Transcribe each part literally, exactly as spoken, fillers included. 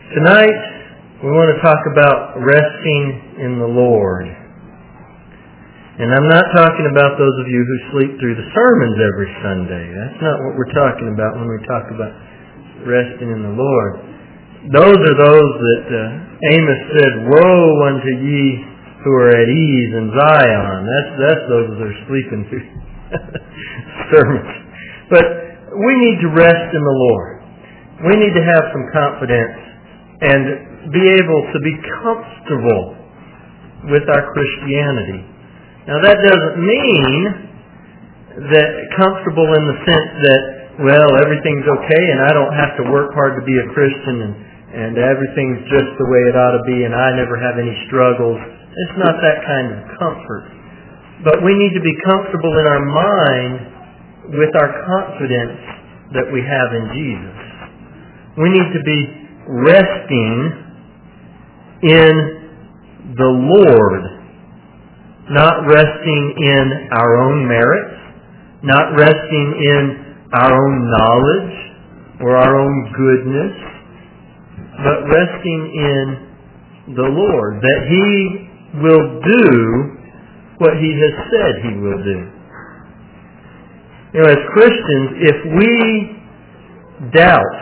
Tonight, we want to talk about resting in the Lord. And I'm not talking about those of you who sleep through the sermons every Sunday. That's not what we're talking about when we talk about resting in the Lord. Those are those that uh, Amos said, "Woe unto ye who are at ease in Zion." That's, that's those that are sleeping through sermons. But we need to rest in the Lord. We need to have some confidence and be able to be comfortable with our Christianity. Now that doesn't mean that comfortable in the sense that, well, everything's okay and I don't have to work hard to be a Christian and, and everything's just the way it ought to be and I never have any struggles. It's not that kind of comfort. But we need to be comfortable in our mind with our confidence that we have in Jesus. We need to be resting in the Lord, not resting in our own merits, not resting in our own knowledge or our own goodness, but resting in the Lord, that He will do what He has said He will do. You know, as Christians, if we doubt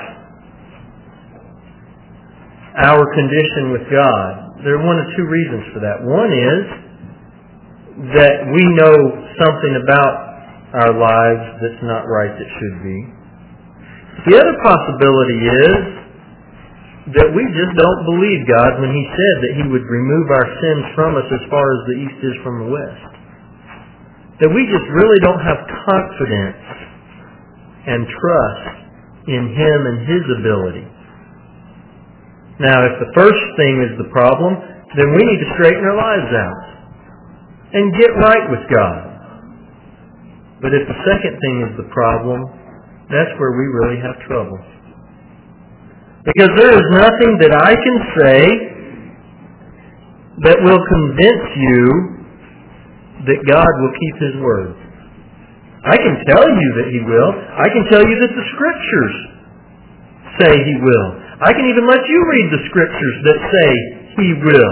our condition with God, there are one of two reasons for that. One is that we know something about our lives that's not right that should be. The other possibility is that we just don't believe God when He said that He would remove our sins from us as far as the east is from the west. That we just really don't have confidence and trust in Him and His ability. Now, if the first thing is the problem, then we need to straighten our lives out and get right with God. But if the second thing is the problem, that's where we really have trouble. Because there is nothing that I can say that will convince you that God will keep His word. I can tell you that He will. I can tell you that the Scriptures say He will. I can even let you read the Scriptures that say He will.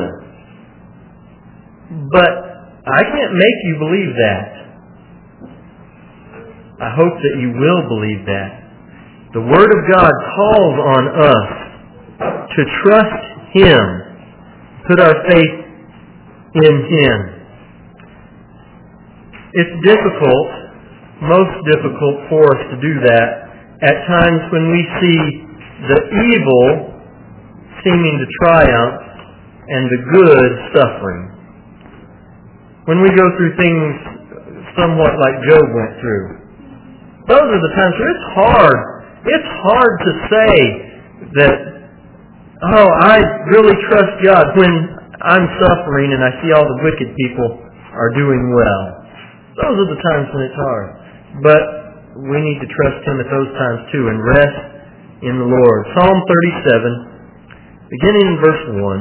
But I can't make you believe that. I hope that you will believe that. The Word of God calls on us to trust Him, put our faith in Him. It's difficult, most difficult for us to do that at times when we see the evil seeming to triumph and the good suffering. When we go through things somewhat like Job went through, those are the times where it's hard. It's hard to say that, oh, I really trust God when I'm suffering and I see all the wicked people are doing well. Those are the times when it's hard. But we need to trust Him at those times too and rest in the Lord. Psalm thirty-seven, beginning in verse one.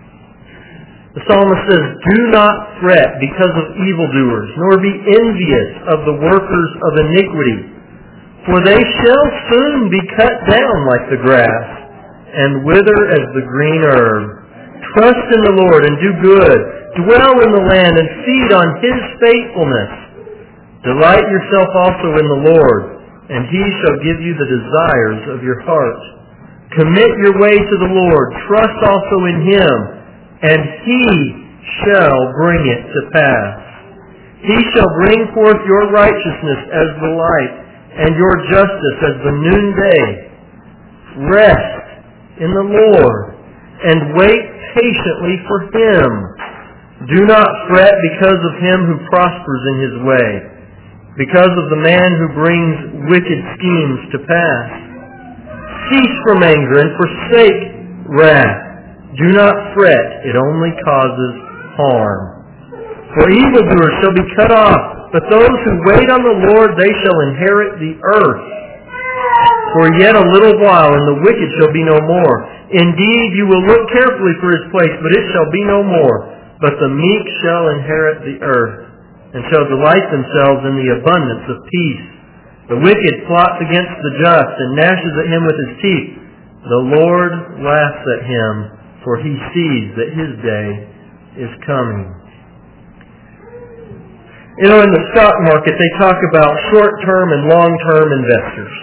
The psalmist says, "Do not fret because of evildoers, nor be envious of the workers of iniquity. For they shall soon be cut down like the grass, and wither as the green herb. Trust in the Lord and do good. Dwell in the land and feed on His faithfulness. Delight yourself also in the Lord, and He shall give you the desires of your heart. Commit your way to the Lord. Trust also in Him, and He shall bring it to pass. He shall bring forth your righteousness as the light, and your justice as the noonday. Rest in the Lord, and wait patiently for Him. Do not fret because of him who prospers in his way, because of the man who brings wicked schemes to pass. Cease from anger and forsake wrath. Do not fret, it only causes harm. For evildoers shall be cut off, but those who wait on the Lord, they shall inherit the earth. For yet a little while, and the wicked shall be no more. Indeed, you will look carefully for his place, but it shall be no more. But the meek shall inherit the earth, and shall delight themselves in the abundance of peace. The wicked plots against the just, and gnashes at him with his teeth. The Lord laughs at him, for he sees that his day is coming. You know, in the stock market, they talk about short-term and long-term investors.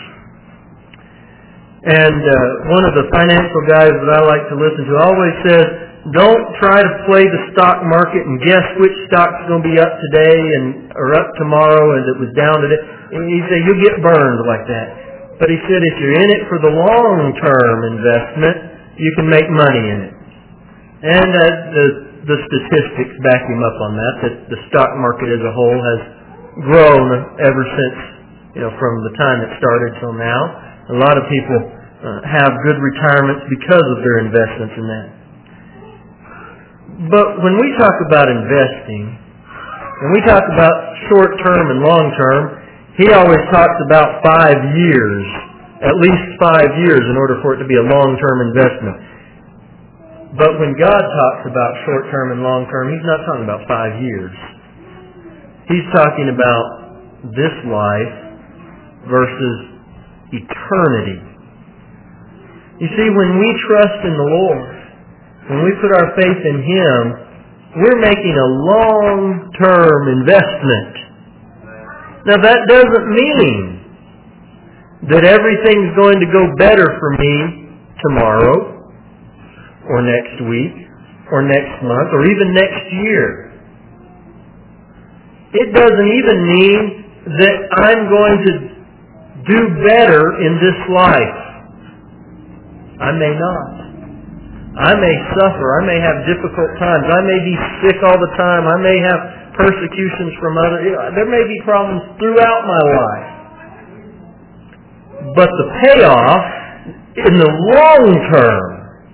And uh, one of the financial guys that I like to listen to always says, don't try to play the stock market and guess which stock's going to be up today and or up tomorrow and it was down today. And he said, you'll get burned like that. But he said, if you're in it for the long-term investment, you can make money in it. And uh, the, the statistics back him up on that, that the stock market as a whole has grown ever since, you know, from the time it started till now. A lot of people uh, have good retirements because of their investments in that. But when we talk about investing, when we talk about short-term and long-term, he always talks about five years, at least five years in order for it to be a long-term investment. But when God talks about short-term and long-term, he's not talking about five years. He's talking about this life versus eternity. You see, when we trust in the Lord, when we put our faith in him, we're making a long-term investment. Now that doesn't mean that everything's going to go better for me tomorrow or next week or next month or even next year. It doesn't even mean that I'm going to do better in this life. I may not. I may suffer. I may have difficult times. I may be sick all the time. I may have persecutions from others. There may be problems throughout my life. But the payoff in the long term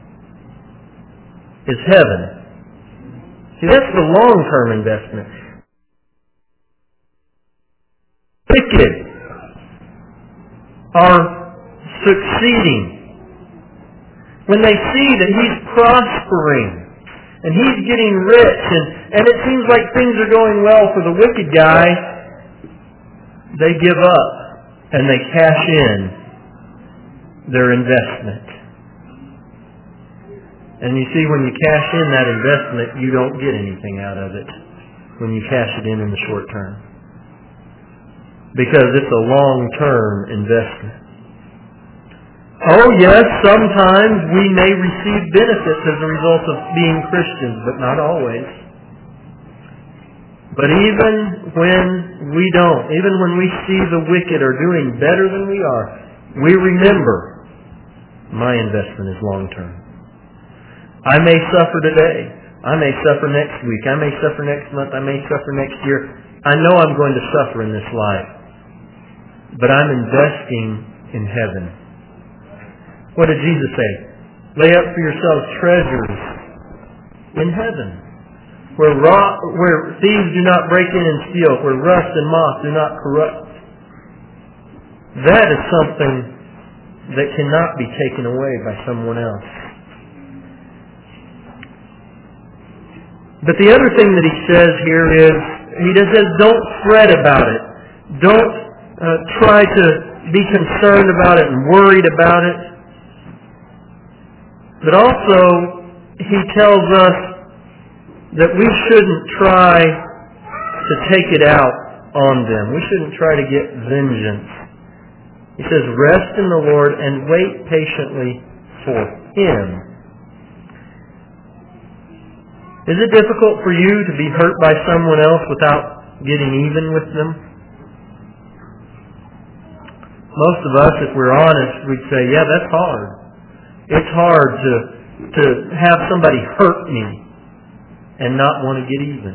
is heaven. See, that's the long-term investment. Wicked are succeeding. When they see that he's prospering and he's getting rich and, and it seems like things are going well for the wicked guy, they give up and they cash in their investment. And you see, when you cash in that investment, you don't get anything out of it when you cash it in in the short term. Because it's a long-term investment. Oh yes, sometimes we may receive benefits as a result of being Christians, but not always. But even when we don't, even when we see the wicked are doing better than we are, we remember, my investment is long-term. I may suffer today. I may suffer next week. I may suffer next month. I may suffer next year. I know I'm going to suffer in this life. But I'm investing in heaven. What did Jesus say? Lay up for yourselves treasures in heaven, where raw, where thieves do not break in and steal, where rust and moth do not corrupt. That is something that cannot be taken away by someone else. But the other thing that he says here is, he just says, don't fret about it. Don't uh, try to be concerned about it and worried about it. But also, he tells us that we shouldn't try to take it out on them. We shouldn't try to get vengeance. He says, rest in the Lord and wait patiently for him. Is it difficult for you to be hurt by someone else without getting even with them? Most of us, if we're honest, we'd say, yeah, that's hard. It's hard to to have somebody hurt me and not want to get even.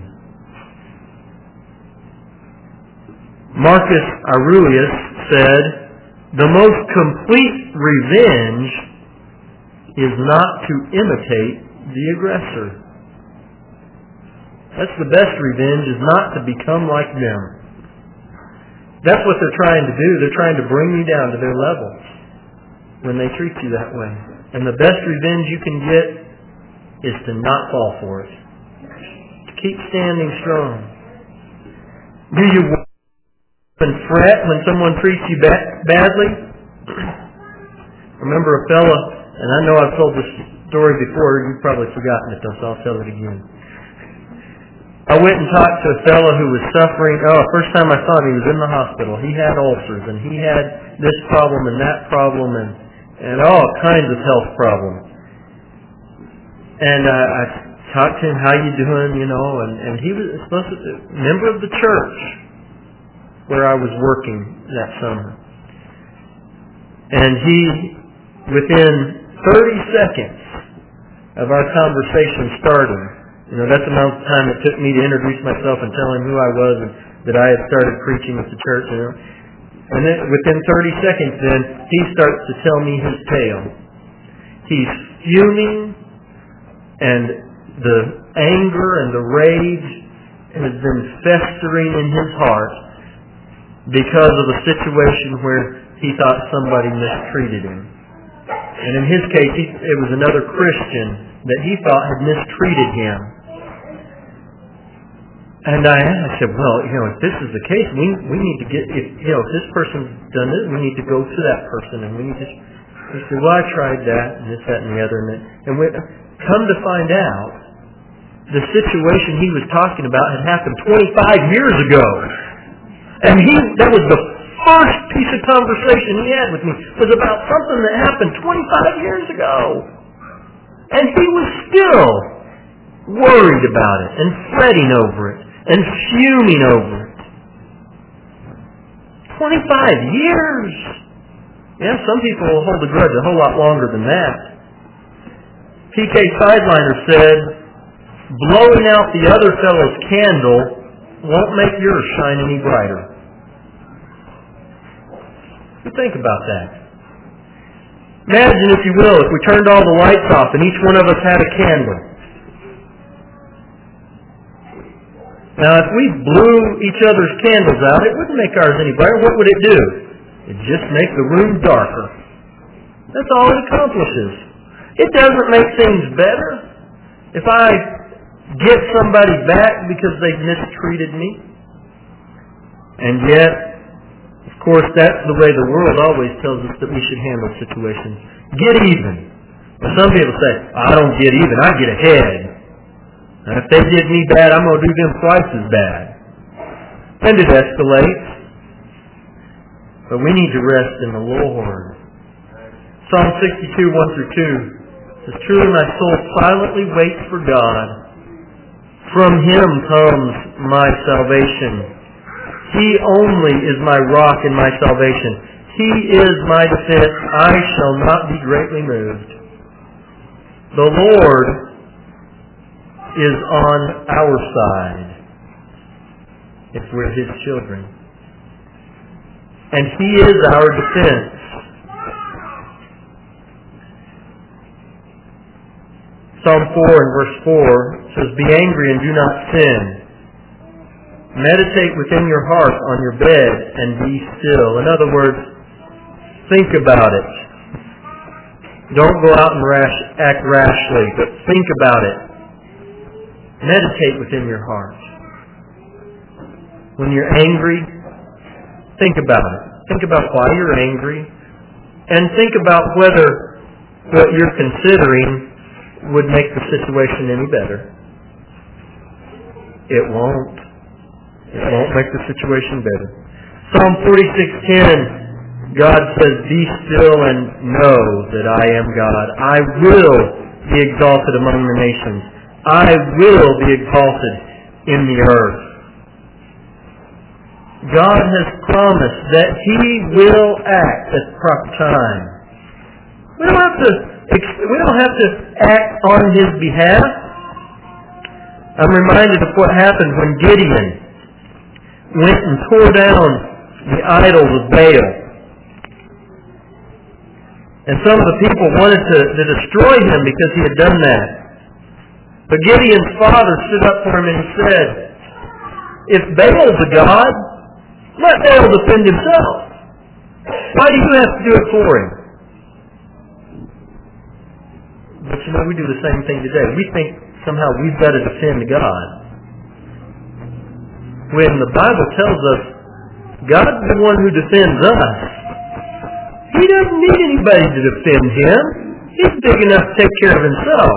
Marcus Aurelius said, the most complete revenge is not to imitate the aggressor. That's the best revenge, is not to become like them. That's what they're trying to do. They're trying to bring you down to their level when they treat you that way. And the best revenge you can get is to not fall for it. To keep standing strong. Do you and fret when someone treats you ba- badly? I remember a fella And I know I've told this story before. You've probably forgotten it, though, so I'll tell it again. I went and talked to a fellow who was suffering. Oh, first time I saw him, he was in the hospital. He had ulcers, and he had this problem and that problem, and, and all kinds of health problems. And uh, I talked to him, how you doing, you know, and, and he was supposed to be a member of the church where I was working that summer. And he, within thirty seconds of our conversation starting, you know, that's the amount of time it took me to introduce myself and tell him who I was and that I had started preaching at the church, you know. And then within thirty seconds then, he starts to tell me his tale. He's fuming, and the anger and the rage has been festering in his heart because of a situation where he thought somebody mistreated him. And in his case, he, it was another Christian that he thought had mistreated him. And I asked him, well, you know, if this is the case, we we need to get, if you know, if this person's done it, we need to go to that person, and we need to. He said, well, I tried that, and this, that, and the other, and it, and we come to find out, the situation he was talking about had happened twenty-five years ago, and he that was the first piece of conversation he had with me was about something that happened twenty-five years ago, and he was still worried about it and fretting over it and fuming over it. twenty-five years! Yeah, some people will hold a grudge a whole lot longer than that. P K Sideliner said, blowing out the other fellow's candle won't make yours shine any brighter. You think about that. Imagine, if you will, if we turned all the lights off and each one of us had a candle. Now, if we blew each other's candles out, it wouldn't make ours any brighter. What would it do? It'd just make the room darker. That's all it accomplishes. It doesn't make things better if I get somebody back because they've mistreated me. And yet, of course, that's the way the world always tells us that we should handle situations. Get even. But some people say, I don't get even, I get ahead. And if they did me bad, I'm going to do them twice as bad. And it escalates. But we need to rest in the Lord. Psalm sixty-two, one through two says, truly my soul silently waits for God. From Him comes my salvation. He only is my rock and my salvation. He is my defense. I shall not be greatly moved. The Lord is on our side if we're His children. And He is our defense. Psalm four and verse four says, be angry and do not sin. Meditate within your heart on your bed and be still. In other words, think about it. Don't go out and rash, act rashly, but think about it. Meditate within your heart. When you're angry, think about it. Think about why you're angry, and think about whether what you're considering would make the situation any better. It won't. It won't make the situation better. Psalm forty-six ten, God says, be still and know that I am God. I will be exalted among the nations. I will be exalted in the earth. God has promised that He will act at the proper time. We don't have to, we don't have to act on His behalf. I'm reminded of what happened when Gideon went and tore down the idols of Baal. And some of the people wanted to, to destroy him because he had done that. But Gideon's father stood up for him and he said, if Baal's a god, let Baal defend himself. Why do you have to do it for him? But you know, we do the same thing today. We think somehow we've got to defend God. When the Bible tells us God's the one who defends us. He doesn't need anybody to defend Him. He's big enough to take care of himself.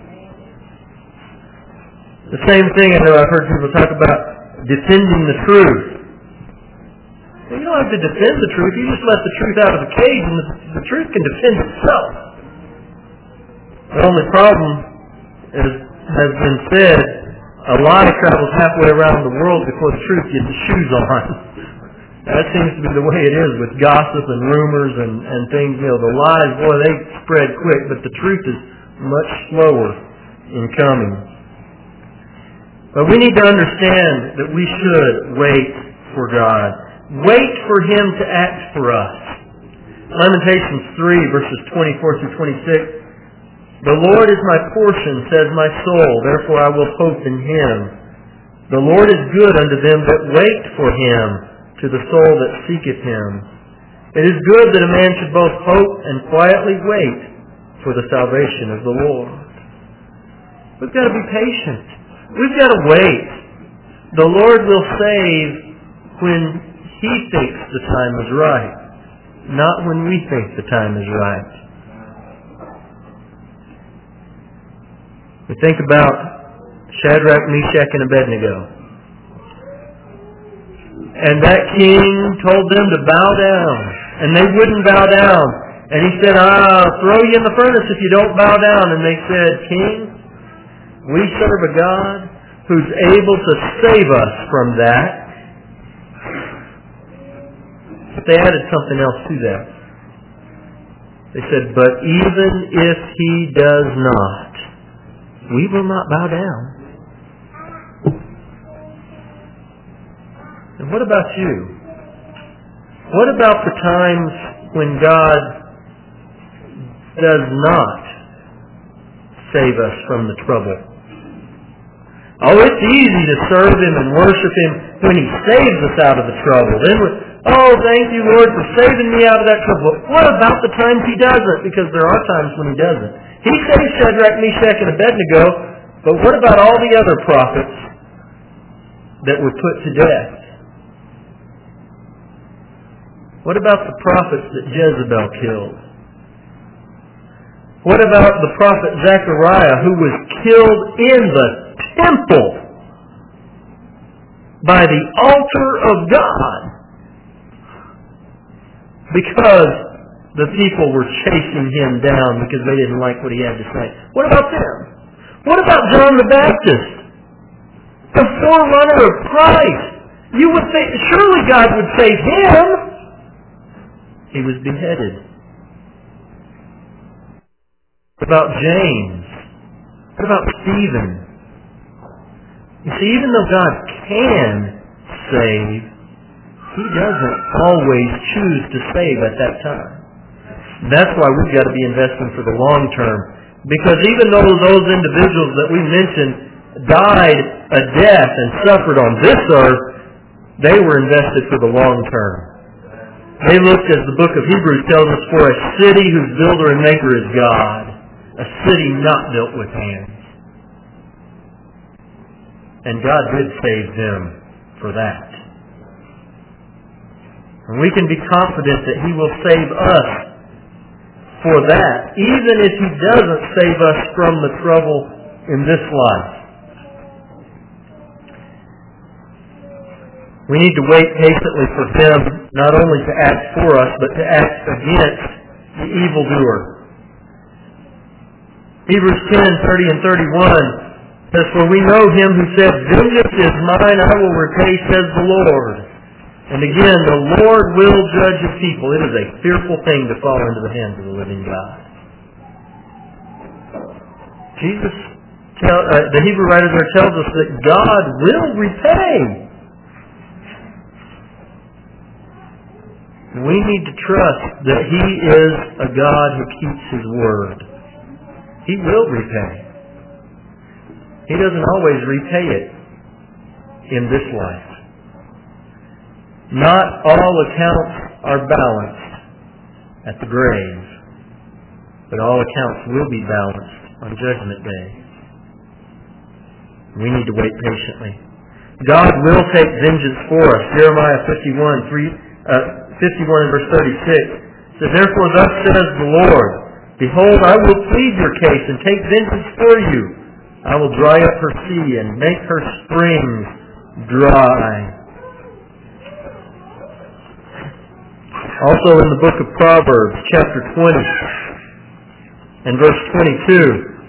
The same thing I know I've heard people talk about defending the truth. Well, you don't have to defend the truth. You just let the truth out of the cage and the, the truth can defend itself. The only problem, as has been said, a lie travels halfway around the world before the truth gets the shoes on. That seems to be the way it is with gossip and rumors and, and things. You know, the lies, boy, they spread quick, but the truth is much slower in coming. But we need to understand that we should wait for God. Wait for Him to act for us. Lamentations three, verses twenty-four through twenty-six. The Lord is my portion, says my soul, therefore I will hope in Him. The Lord is good unto them that wait for Him, to the soul that seeketh Him. It is good that a man should both hope and quietly wait for the salvation of the Lord. We've got to be patient. We've got to wait. The Lord will save when He thinks the time is right, not when we think the time is right. We think about Shadrach, Meshach, and Abednego. And that king told them to bow down. And they wouldn't bow down. And he said, I'll throw you in the furnace if you don't bow down. And they said, King, we serve a God who's able to save us from that. But they added something else to that. They said, but even if He does not, we will not bow down. And what about you? What about the times when God does not save us from the trouble? Oh, it's easy to serve Him and worship Him when He saves us out of the trouble. Then we're, oh, thank you, Lord, for saving me out of that trouble. But what about the times He doesn't? Because there are times when He doesn't. He saved Shadrach, Meshach, and Abednego, but what about all the other prophets that were put to death? What about the prophets that Jezebel killed? What about the prophet Zechariah, who was killed in the temple by the altar of God because the people were chasing him down because they didn't like what he had to say? What about them? What about John the Baptist, the forerunner of Christ? You would think surely God would save him. He was beheaded. What about James? What about Stephen? You see, even though God can save, He doesn't always choose to save at that time. That's why we've got to be investing for the long term. Because even though those individuals that we mentioned died a death and suffered on this earth, they were invested for the long term. They looked, as the book of Hebrews tells us, for a city whose builder and maker is God. A city not built with hands. And God did save them for that. And we can be confident that He will save us for that, even if He doesn't save us from the trouble in this life. We need to wait patiently for Him not only to act for us, but to act against the evildoer. Hebrews ten, thirty and thirty-one says, for we know Him who said, vengeance is mine, I will repay, says the Lord. And again, the Lord will judge His people. It is a fearful thing to fall into the hands of the living God. Jesus, tell, uh, the Hebrew writer there tells us that God will repay. We need to trust that He is a God who keeps His word. He will repay. He doesn't always repay it in this life. Not all accounts are balanced at the grave, but all accounts will be balanced on Judgment Day. We need to wait patiently. God will take vengeance for us. Jeremiah fifty-one, three, uh, fifty-one and verse thirty-six says, therefore thus says the Lord, Behold, I will plead your case and take vengeance for you. I will dry up her sea and make her springs dry. Also in the book of Proverbs, chapter twenty, and verse twenty-two.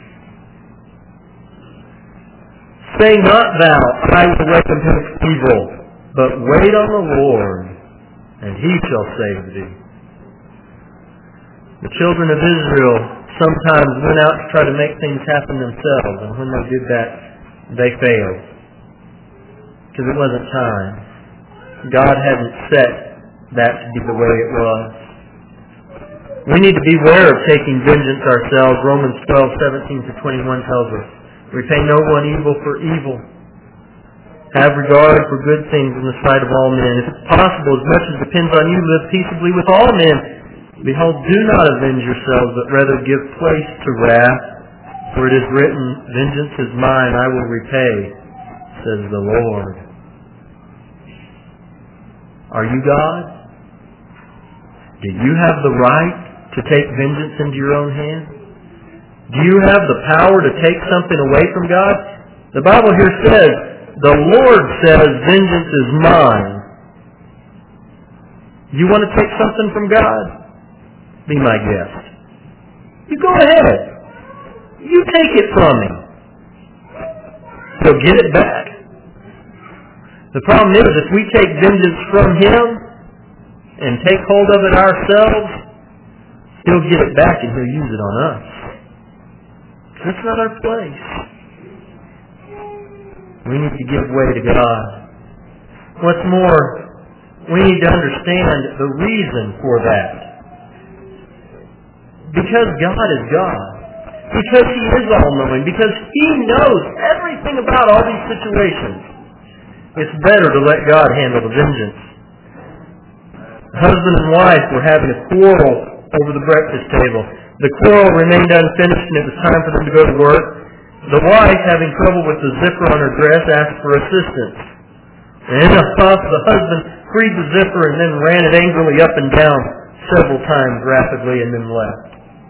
Say not thou, I will recompense evil, but wait on the Lord, and He shall save thee. The children of Israel sometimes went out to try to make things happen themselves, and when they did that, they failed. Because it wasn't time. God hadn't set that to be the way it was. We need to beware of taking vengeance ourselves. Romans twelve, seventeen to twenty-one tells us, repay no one evil for evil. Have regard for good things in the sight of all men. If it's possible, as much as depends on you, live peaceably with all men. Behold, do not avenge yourselves, but rather give place to wrath. For it is written, vengeance is mine, I will repay, says the Lord. Are you God? Do you have the right to take vengeance into your own hands? Do you have the power to take something away from God? The Bible here says, the Lord says, vengeance is mine. You want to take something from God? Be my guest. You go ahead. You take it from Him. He'll get it back. The problem is, if we take vengeance from Him and take hold of it ourselves, He'll get it back and He'll use it on us. That's not our place. We need to give way to God. What's more, we need to understand the reason for that. Because God is God. Because He is all-knowing. Because He knows everything about all these situations. It's better to let God handle the vengeance. Husband and wife were having a quarrel over the breakfast table. The quarrel remained unfinished and it was time for them to go to work. The wife, having trouble with the zipper on her dress, asked for assistance. And in a huff, the husband freed the zipper and then ran it angrily up and down several times rapidly and then left.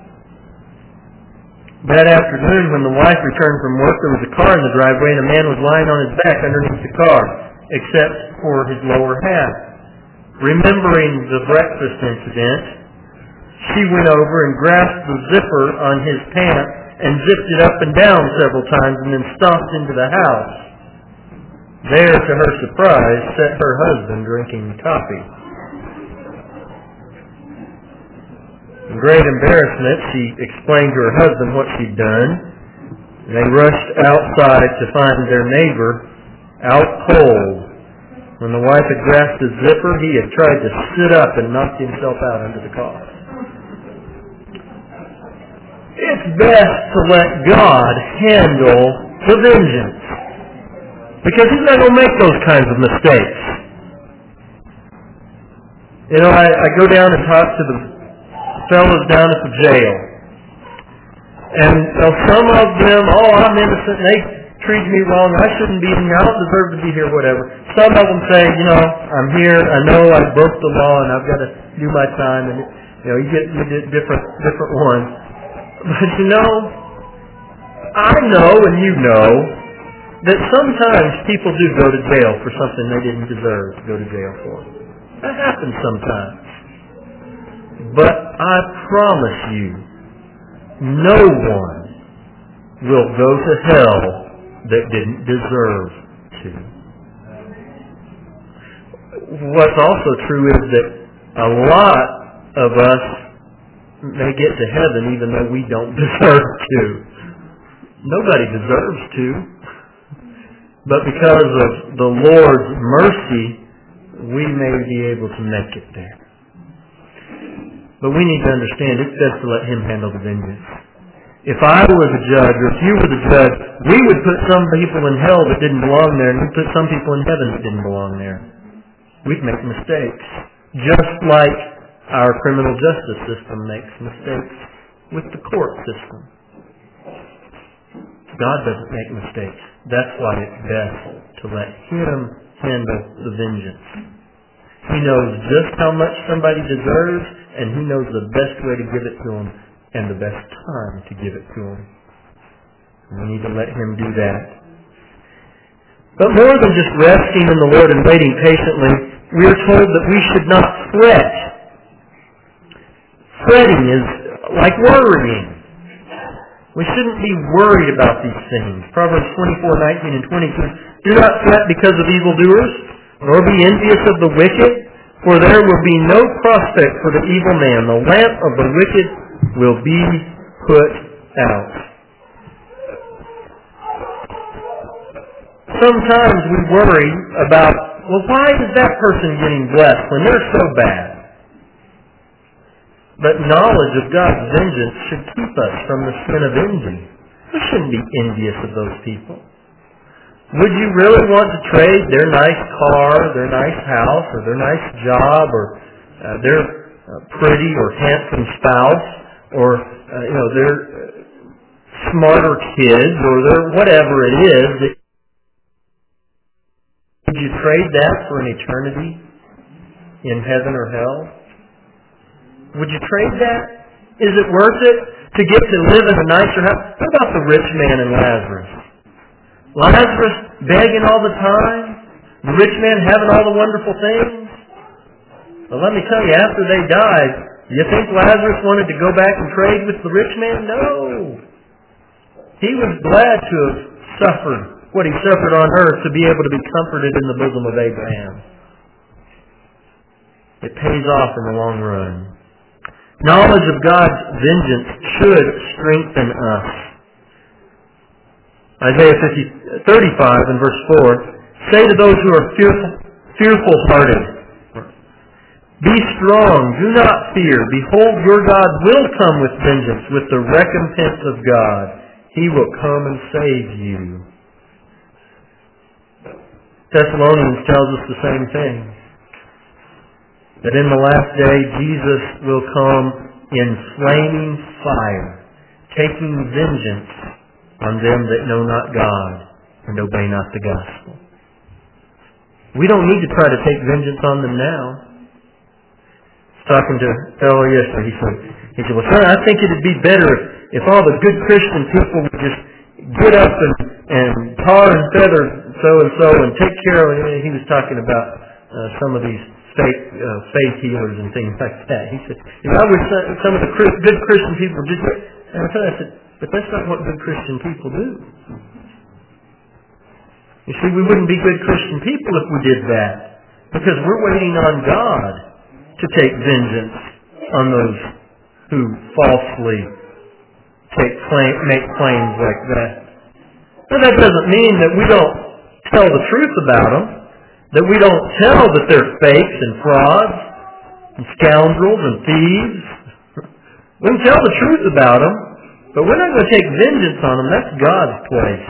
That afternoon, when the wife returned from work, there was a car in the driveway and a man was lying on his back underneath the car, except for his lower half. Remembering the breakfast incident, she went over and grasped the zipper on his pants and zipped it up and down several times and then stomped into the house. There, to her surprise, sat her husband drinking coffee. In great embarrassment, she explained to her husband what she'd done. They rushed outside to find their neighbor out cold. When the wife had grasped his zipper, he had tried to sit up and knocked himself out under the car. It's best to let God handle the vengeance. Because He's not going to make those kinds of mistakes. You know, I, I go down and talk to the fellows down at the jail. And uh, some of them, oh, I'm innocent, and they treat me wrong, I shouldn't be in here, I don't deserve to be here, whatever. Some of them say, you know, I'm here, I know I broke the law, and I've got to do my time, and, you know, you get, you get different, different ones. But, you know, I know, and you know, that sometimes people do go to jail for something they didn't deserve to go to jail for. That happens sometimes. But I promise you, no one will go to hell that didn't deserve to. What's also true is that a lot of us may get to heaven even though we don't deserve to. Nobody deserves to. But because of the Lord's mercy, we may be able to make it there. But we need to understand it's best to let Him handle the vengeance. If I was a judge, or if you were the judge, we would put some people in hell that didn't belong there, and we'd put some people in heaven that didn't belong there. We'd make mistakes. Just like our criminal justice system makes mistakes with the court system. God doesn't make mistakes. That's why it's best to let Him handle the vengeance. He knows just how much somebody deserves, and He knows the best way to give it to them and the best time to give it to Him. We need to let Him do that. But more than just resting in the Lord and waiting patiently, we are told that we should not fret. Fretting is like worrying. We shouldn't be worried about these things. Proverbs twenty-four, nineteen and twenty says, "Do not fret because of evildoers, nor be envious of the wicked, for there will be no prospect for the evil man. The lamp of the wicked will be put out." Sometimes we worry about, well, why is that person getting blessed when they're so bad? But knowledge of God's vengeance should keep us from the sin of envy. We shouldn't be envious of those people. Would you really want to trade their nice car, their nice house, or their nice job, or uh, their uh, pretty or handsome spouse, or uh, you know their uh, smarter kids, or their whatever it is? Would you trade that for an eternity in heaven or hell? Would you trade that? Is it worth it to get to live in a nicer house? What about the rich man and Lazarus? Lazarus begging all the time? The rich man having all the wonderful things? Well, let me tell you, after they died, do you think Lazarus wanted to go back and trade with the rich man? No. He was glad to have suffered what he suffered on earth to be able to be comforted in the bosom of Abraham. It pays off in the long run. Knowledge of God's vengeance should strengthen us. Isaiah thirty-five and verse four, "Say to those who are fearful, fearful-hearted, be strong, do not fear. Behold, your God will come with vengeance, with the recompense of God. He will come and save you." Thessalonians tells us the same thing. That in the last day, Jesus will come in flaming fire, taking vengeance on them that know not God and obey not the gospel. We don't need to try to take vengeance on them now. I was talking to a fellow yesterday. He said, he said, "Well, son, I think it would be better if, if all the good Christian people would just get up and, and tar and feather so-and-so and take care of it." And he was talking about uh, some of these fake uh, faith healers and things like that. He said, "If I wish some of the good Christian people would just..." And I said, "But that's not what good Christian people do. You see, we wouldn't be good Christian people if we did that, because we're waiting on God to take vengeance on those who falsely take claim, make claims like that." But that doesn't mean that we don't tell the truth about them. That we don't tell that they're fakes and frauds and scoundrels and thieves. We can tell the truth about them, but we're not going to take vengeance on them. That's God's place.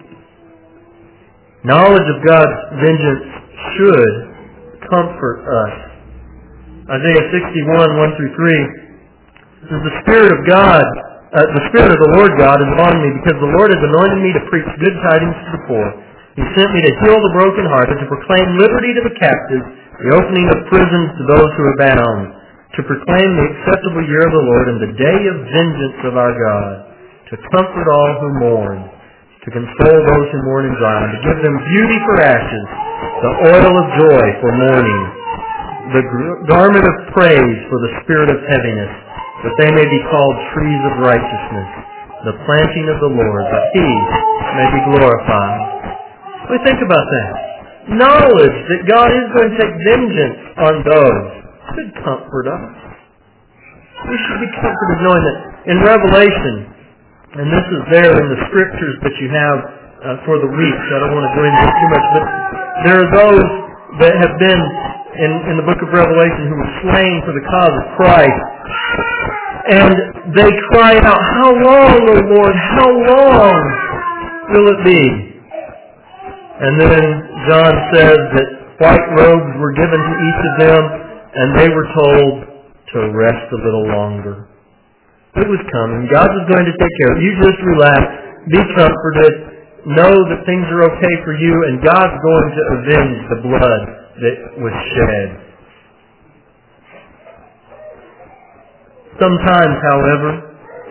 Knowledge of God's vengeance should comfort us. Isaiah sixty-one, one through three says, "The Spirit of God, uh, the Spirit of the Lord God is upon me, because the Lord has anointed me to preach good tidings to the poor. He sent me to heal the brokenhearted, to proclaim liberty to the captives, the opening of prisons to those who are bound, to proclaim the acceptable year of the Lord and the day of vengeance of our God, to comfort all who mourn, to console those who mourn in Zion, to give them beauty for ashes, the oil of joy for mourning, the garment of praise for the spirit of heaviness, that they may be called trees of righteousness, the planting of the Lord, that He may be glorified." We think about that. Knowledge that God is going to take vengeance on those should comfort us. We should be comforted knowing that in Revelation, and this is there in the scriptures that you have uh, for the weeks, I don't want to go into it too much, but there are those that have been in, in the book of Revelation who were slain for the cause of Christ. And they cry out, "How long, O Lord, how long will it be?" And then John says that white robes were given to each of them, and they were told to rest a little longer. It was coming. God was going to take care of it. You just relax. Be comforted. Know that things are okay for you, and God's going to avenge the blood that was shed. Sometimes, however,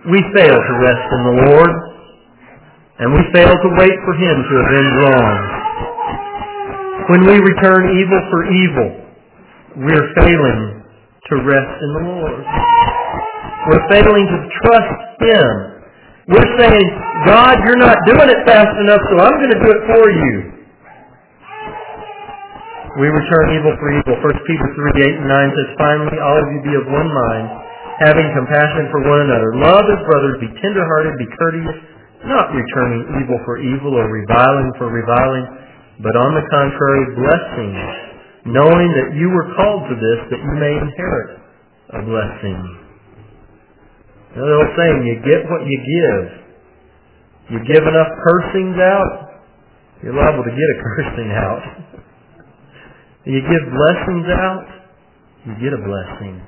we fail to rest in the Lord, and we fail to wait for Him to avenge wrongs. When we return evil for evil, we're failing to rest in the Lord. We're failing to trust Him. We're saying, God, you're not doing it fast enough, so I'm going to do it for you. We return evil for evil. First Peter three, eight and nine says, finally, all of you be of one mind, having compassion for one another. Love as brothers, be tenderhearted, be courteous, not returning evil for evil or reviling for reviling, but on the contrary, blessing, knowing that you were called to this, that you may inherit a blessing. You know the old saying, you get what you give. You give enough cursings out, you're liable to get a cursing out. You give blessings out, you get a blessing.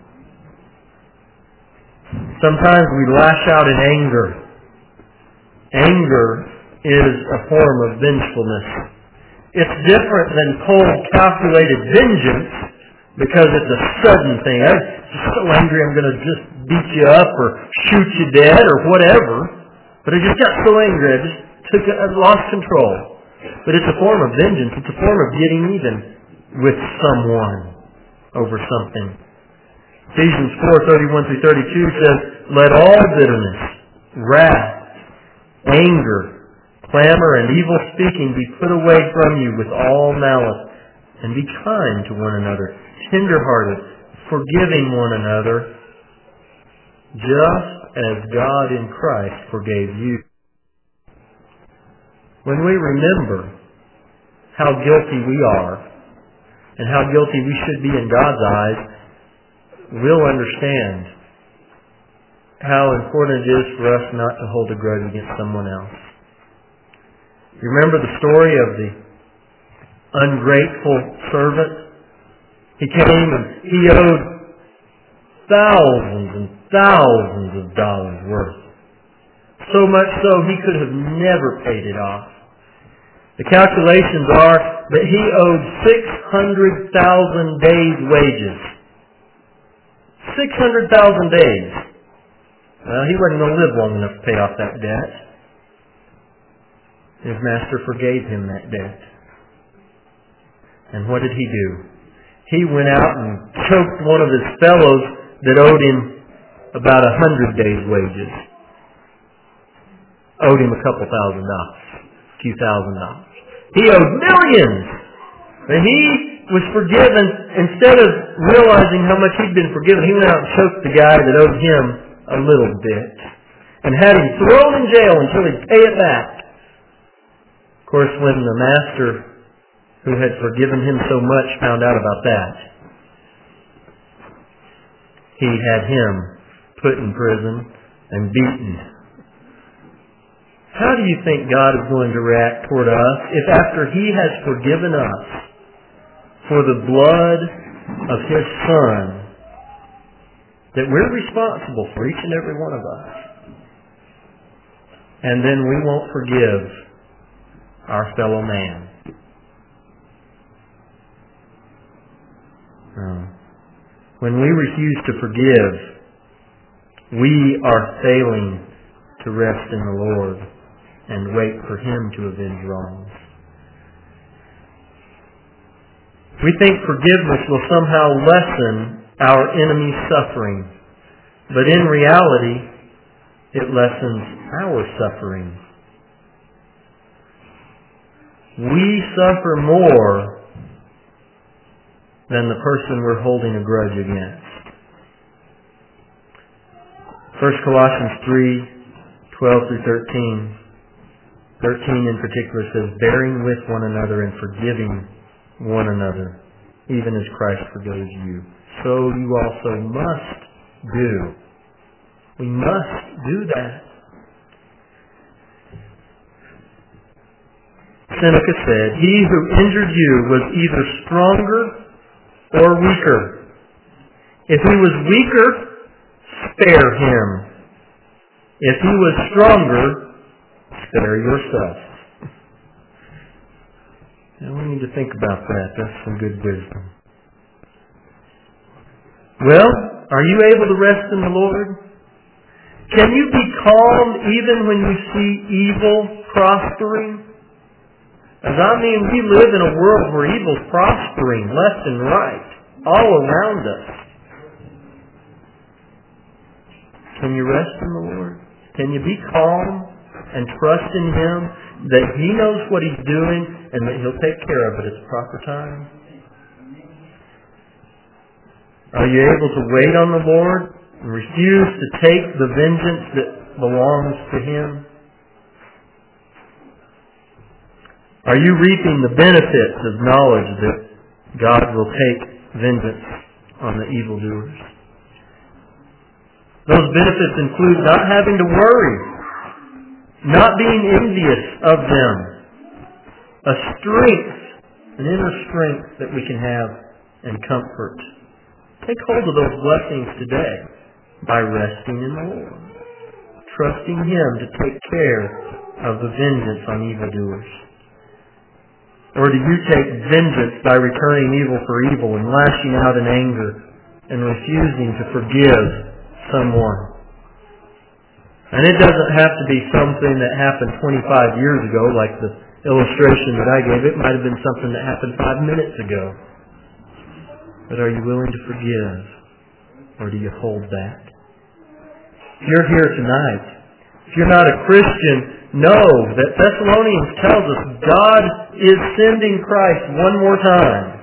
Sometimes we lash out in anger. Anger is a form of vengefulness. It's different than cold, calculated vengeance because it's a sudden thing. I'm just so angry I'm going to just beat you up or shoot you dead or whatever. But I just got so angry I just took I lost control. But it's a form of vengeance. It's a form of getting even with someone over something. Ephesians four, thirty-one through thirty-two says, let all bitterness, wrath, anger, clamor, and evil speaking be put away from you with all malice, and be kind to one another, tender-hearted, forgiving one another, just as God in Christ forgave you. When we remember how guilty we are, and how guilty we should be in God's eyes, we'll understand how important it is for us not to hold a grudge against someone else. You remember the story of the ungrateful servant? He came and he owed thousands and thousands of dollars worth. So much so he could have never paid it off. The calculations are that he owed six hundred thousand days' wages. six hundred thousand days. Well, he wasn't going to live long enough to pay off that debt. His master forgave him that debt. And what did he do? He went out and choked one of his fellows that owed him about a hundred days' wages. Owed him a couple thousand dollars. A few thousand dollars. He owed millions. But he was forgiven. Instead of realizing how much he'd been forgiven, he went out and choked the guy that owed him a little bit. And had him thrown in jail until he'd pay it back. Of course, when the master who had forgiven him so much found out about that, he had him put in prison and beaten. How do you think God is going to react toward us if after He has forgiven us for the blood of His Son, that we're responsible for each and every one of us, and then we won't forgive our fellow man? No. When we refuse to forgive, we are failing to rest in the Lord and wait for Him to avenge wrongs. We think forgiveness will somehow lessen our enemy's suffering, but in reality, it lessens our suffering. We suffer more than the person we're holding a grudge against. First Colossians three, twelve through thirteen. thirteen in particular says, bearing with one another and forgiving one another, even as Christ forgave you. So you also must do. We must do that. Seneca said, he who injured you was either stronger or weaker. If he was weaker, spare him. If he was stronger, spare yourself. Now we need to think about that. That's some good wisdom. Well, are you able to rest in the Lord? Can you be calm even when you see evil prospering? As I mean, we live in a world where evil's prospering left and right, all around us. Can you rest in the Lord? Can you be calm and trust in Him that He knows what He's doing and that He'll take care of it at the proper time? Are you able to wait on the Lord and refuse to take the vengeance that belongs to Him? Are you reaping the benefits of knowledge that God will take vengeance on the evildoers? Those benefits include not having to worry, not being envious of them, a strength, an inner strength that we can have, and comfort. Take hold of those blessings today by resting in the Lord, trusting Him to take care of the vengeance on evildoers. Or do you take vengeance by returning evil for evil and lashing out in anger and refusing to forgive someone? And it doesn't have to be something that happened twenty-five years ago, like the illustration that I gave. It might have been something that happened five minutes ago. But are you willing to forgive? Or do you hold back? If you're here tonight, if you're not a Christian, know that Thessalonians tells us God is sending Christ one more time.